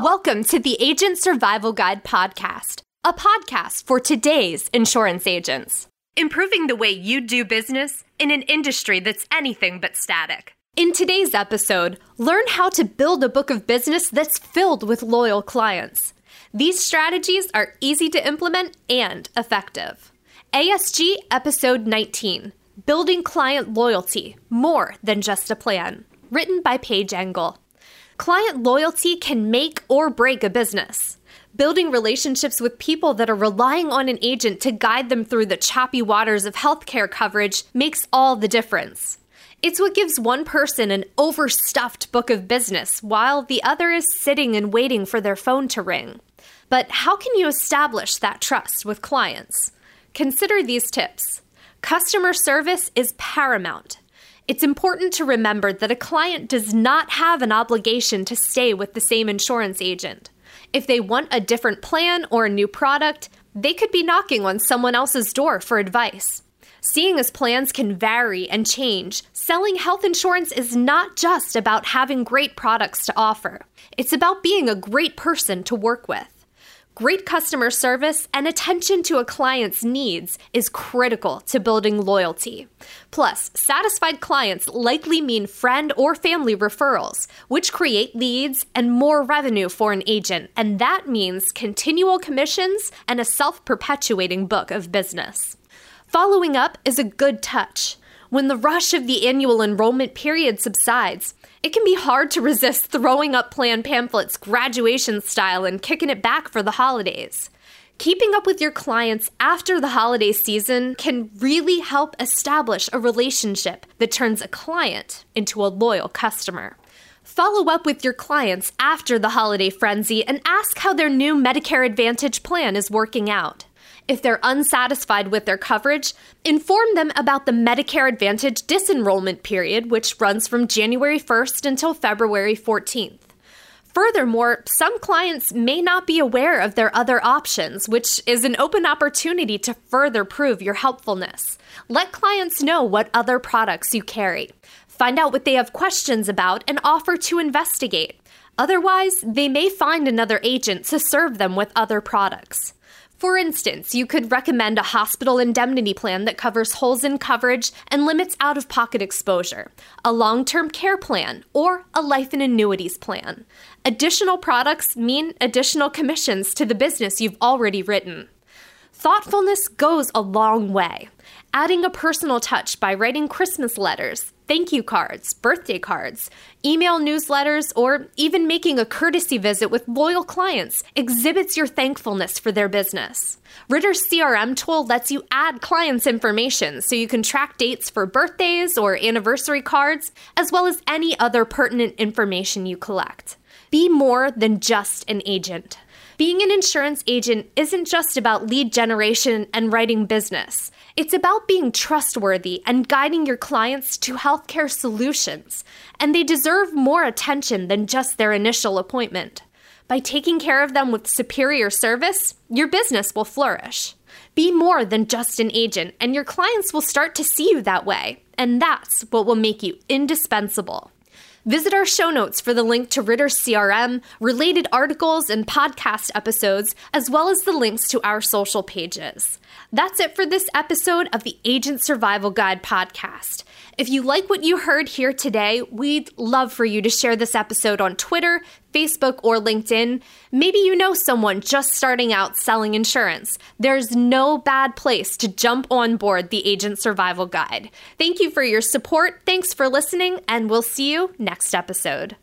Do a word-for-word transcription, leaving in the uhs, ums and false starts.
Welcome to the Agent Survival Guide podcast, a podcast for today's insurance agents, improving the way you do business in an industry that's anything but static. In today's episode, learn how to build a book of business that's filled with loyal clients. These strategies are easy to implement and effective. A S G Episode nineteen, Building Client Loyalty, More Than Just a Plan, written by Paige Engel. Client loyalty can make or break a business. Building relationships with people that are relying on an agent to guide them through the choppy waters of healthcare coverage makes all the difference. It's what gives one person an overstuffed book of business while the other is sitting and waiting for their phone to ring. But how can you establish that trust with clients? Consider these tips. Customer service is paramount. It's important to remember that a client does not have an obligation to stay with the same insurance agent. If they want a different plan or a new product, they could be knocking on someone else's door for advice. Seeing as plans can vary and change, selling health insurance is not just about having great products to offer. It's about being a great person to work with. Great customer service and attention to a client's needs is critical to building loyalty. Plus, satisfied clients likely mean friend or family referrals, which create leads and more revenue for an agent, and that means continual commissions and a self-perpetuating book of business. Following up is a good touch. When the rush of the annual enrollment period subsides, it can be hard to resist throwing up plan pamphlets graduation style and kicking it back for the holidays. Keeping up with your clients after the holiday season can really help establish a relationship that turns a client into a loyal customer. Follow up with your clients after the holiday frenzy and ask how their new Medicare Advantage plan is working out. If they're unsatisfied with their coverage, inform them about the Medicare Advantage disenrollment period, which runs from January first until February fourteenth. Furthermore, some clients may not be aware of their other options, which is an open opportunity to further prove your helpfulness. Let clients know what other products you carry. Find out what they have questions about and offer to investigate. Otherwise, they may find another agent to serve them with other products. For instance, you could recommend a hospital indemnity plan that covers holes in coverage and limits out-of-pocket exposure, a long-term care plan, or a life and annuities plan. Additional products mean additional commissions to the business you've already written. Thoughtfulness goes a long way. Adding a personal touch by writing Christmas letters, thank you cards, birthday cards, email newsletters, or even making a courtesy visit with loyal clients exhibits your thankfulness for their business. Ritter's C R M tool lets you add clients' information so you can track dates for birthdays or anniversary cards, as well as any other pertinent information you collect. Be more than just an agent. Being an insurance agent isn't just about lead generation and writing business. It's about being trustworthy and guiding your clients to healthcare solutions, and they deserve more attention than just their initial appointment. By taking care of them with superior service, your business will flourish. Be more than just an agent, and your clients will start to see you that way, and that's what will make you indispensable. Visit our show notes for the link to Ritter's C R M, related articles, and podcast episodes, as well as the links to our social pages. That's it for this episode of the Agent Survival Guide podcast. If you like what you heard here today, we'd love for you to share this episode on Twitter, Facebook, or LinkedIn. Maybe you know someone just starting out selling insurance. There's no bad place to jump on board the Agent Survival Guide. Thank you for your support, thanks for listening, and we'll see you next episode.